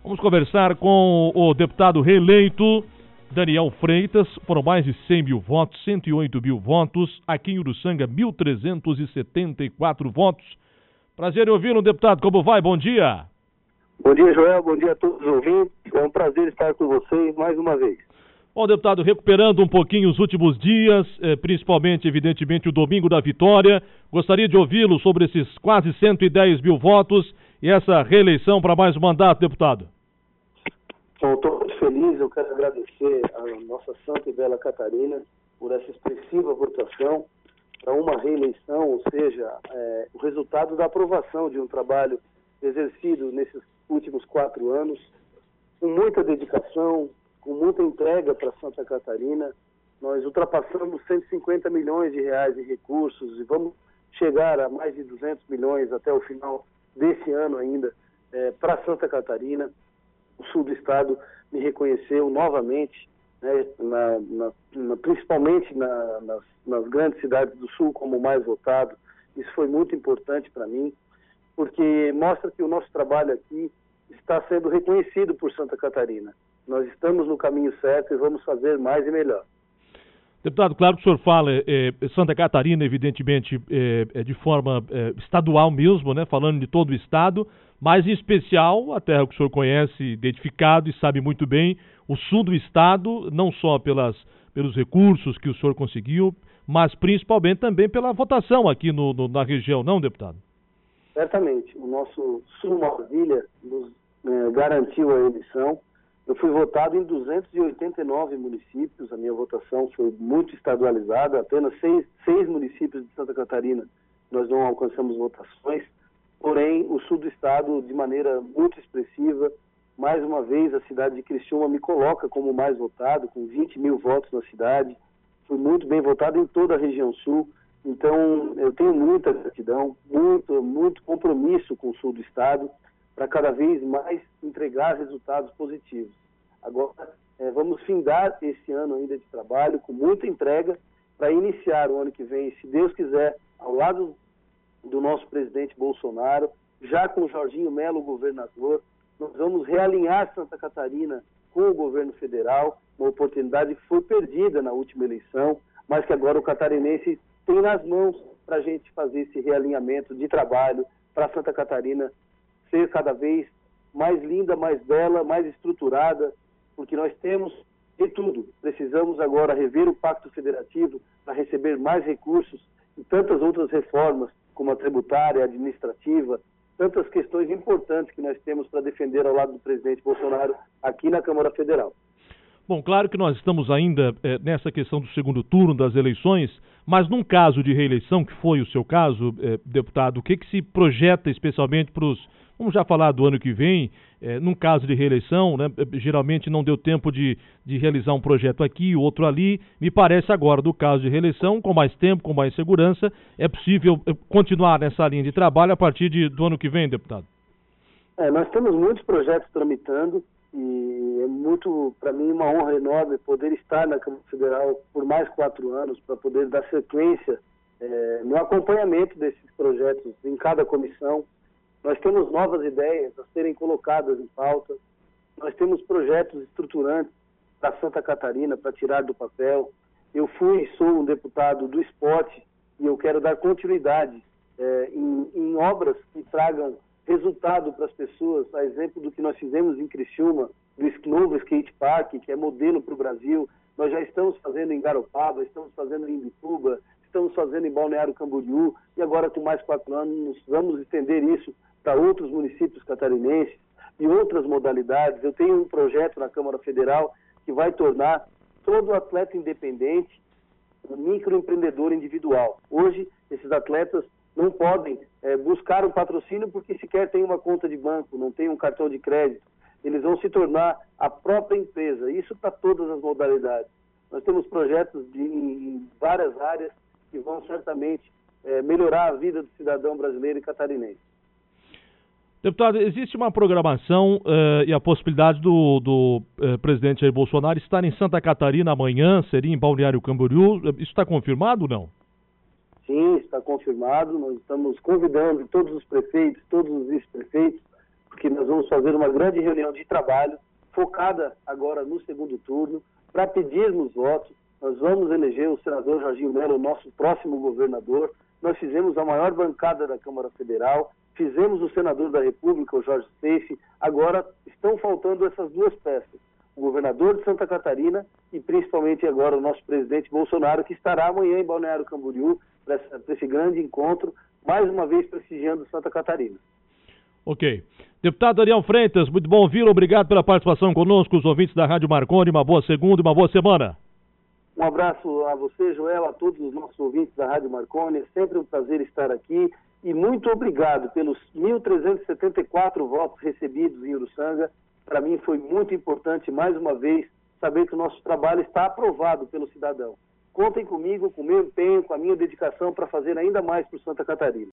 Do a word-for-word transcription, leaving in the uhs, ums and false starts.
Vamos conversar com o deputado reeleito Daniel Freitas. Foram mais de cem mil votos, cento e oito mil votos. Aqui em Uruçanga, mil trezentos e setenta e quatro votos. Prazer em ouvi-lo, deputado. Como vai? Bom dia. Bom dia, Joel. Bom dia a todos os ouvintes. É um prazer estar com vocês mais uma vez. Bom, deputado, recuperando um pouquinho os últimos dias, eh, principalmente, evidentemente, o domingo da vitória, gostaria de ouvi-lo sobre esses quase cento e dez mil votos e essa reeleição para mais um mandato, deputado. Bom, estou muito feliz, eu quero agradecer a nossa Santa e Bela Catarina por essa expressiva votação para uma reeleição, ou seja, é, o resultado da aprovação de um trabalho exercido nesses últimos quatro anos, com muita dedicação, com muita entrega para Santa Catarina. Nós ultrapassamos cento e cinquenta milhões de reais em recursos e vamos chegar a mais de duzentos milhões até o final desse ano ainda é, para Santa Catarina. O sul do estado me reconheceu novamente, né, na, na, na, principalmente na, nas, nas grandes cidades do sul como o mais votado. Isso foi muito importante para mim, porque mostra que o nosso trabalho aqui está sendo reconhecido por Santa Catarina. Nós estamos no caminho certo e vamos fazer mais e melhor. Deputado, claro que o senhor fala é, Santa Catarina, evidentemente, é, é de forma é, estadual mesmo, né, falando de todo o estado, mas em especial a terra que o senhor conhece, identificado e sabe muito bem, o sul do estado, não só pelas, pelos recursos que o senhor conseguiu, mas principalmente também pela votação aqui no, no, na região, não, deputado? Certamente. O nosso Sul Maravilha nos é, garantiu a eleição. Eu fui votado em duzentos e oitenta e nove municípios, a minha votação foi muito estadualizada, apenas seis, seis municípios de Santa Catarina nós não alcançamos votações, porém o sul do estado, de maneira muito expressiva, mais uma vez a cidade de Criciúma me coloca como mais votado, com vinte mil votos na cidade, fui muito bem votado em toda a região sul, então eu tenho muita gratidão, muito, muito compromisso com o sul do estado, para cada vez mais entregar resultados positivos. Agora, é, vamos findar esse ano ainda de trabalho com muita entrega para iniciar o ano que vem, se Deus quiser, ao lado do nosso presidente Bolsonaro, já com o Jorginho Melo, governador, nós vamos realinhar Santa Catarina com o governo federal, uma oportunidade que foi perdida na última eleição, mas que agora o catarinense tem nas mãos para a gente fazer esse realinhamento de trabalho para Santa Catarina ser cada vez mais linda, mais bela, mais estruturada, porque nós temos de tudo. Precisamos agora rever o Pacto Federativo para receber mais recursos e tantas outras reformas, como a tributária, a administrativa, tantas questões importantes que nós temos para defender ao lado do presidente Bolsonaro aqui na Câmara Federal. Bom, claro que nós estamos ainda é, nessa questão do segundo turno das eleições, mas num caso de reeleição, que foi o seu caso, é, deputado, o que, que se projeta especialmente para os... Vamos já falar do ano que vem, é, num caso de reeleição, né, geralmente não deu tempo de, de realizar um projeto aqui, outro ali. Me parece agora, do caso de reeleição, com mais tempo, com mais segurança, é possível continuar nessa linha de trabalho a partir de, do ano que vem, deputado? É, nós temos muitos projetos tramitando e é muito, para mim, uma honra enorme poder estar na Câmara Federal por mais quatro anos, para poder dar sequência é, no acompanhamento desses projetos em cada comissão. Nós temos novas ideias a serem colocadas em pauta, nós temos projetos estruturantes para Santa Catarina, para tirar do papel. Eu fui e sou um deputado do esporte e eu quero dar continuidade é, em, em obras que tragam resultado para as pessoas, a exemplo do que nós fizemos em Criciúma, do novo skate park, que é modelo para o Brasil. Nós já estamos fazendo em Garopaba, estamos fazendo em Imbituba, estamos fazendo em Balneário Camboriú e agora com mais quatro anos vamos estender isso para outros municípios catarinenses e outras modalidades. Eu tenho um projeto na Câmara Federal que vai tornar todo atleta independente um microempreendedor individual. Hoje, esses atletas não podem é, buscar um patrocínio porque sequer tem uma conta de banco, não tem um cartão de crédito. Eles vão se tornar a própria empresa, isso para todas as modalidades. Nós temos projetos de, em várias áreas que vão certamente é, melhorar a vida do cidadão brasileiro e catarinense. Deputado, existe uma programação uh, e a possibilidade do, do uh, presidente Jair Bolsonaro estar em Santa Catarina amanhã, seria em Balneário Camboriú. Isso está confirmado ou não? Sim, está confirmado. Nós estamos convidando todos os prefeitos, todos os vice-prefeitos porque nós vamos fazer uma grande reunião de trabalho, focada agora no segundo turno, para pedirmos votos. Nós vamos eleger o senador Jorginho Melo, nosso próximo governador. Nós fizemos a maior bancada da Câmara Federal, fizemos o senador da República, o Jorge Seife. Agora estão faltando essas duas peças, o governador de Santa Catarina e principalmente agora o nosso presidente Bolsonaro, que estará amanhã em Balneário Camboriú para esse grande encontro, mais uma vez prestigiando Santa Catarina. Ok. Deputado Ariel Freitas, muito bom ouvi-lo, obrigado pela participação conosco, os ouvintes da Rádio Marconi, uma boa segunda e uma boa semana. Um abraço a você, Joel, a todos os nossos ouvintes da Rádio Marconi, é sempre um prazer estar aqui e muito obrigado pelos mil trezentos e setenta e quatro votos recebidos em Uruçanga. Para mim foi muito importante, mais uma vez, saber que o nosso trabalho está aprovado pelo cidadão. Contem comigo, com o meu empenho, com a minha dedicação para fazer ainda mais por Santa Catarina.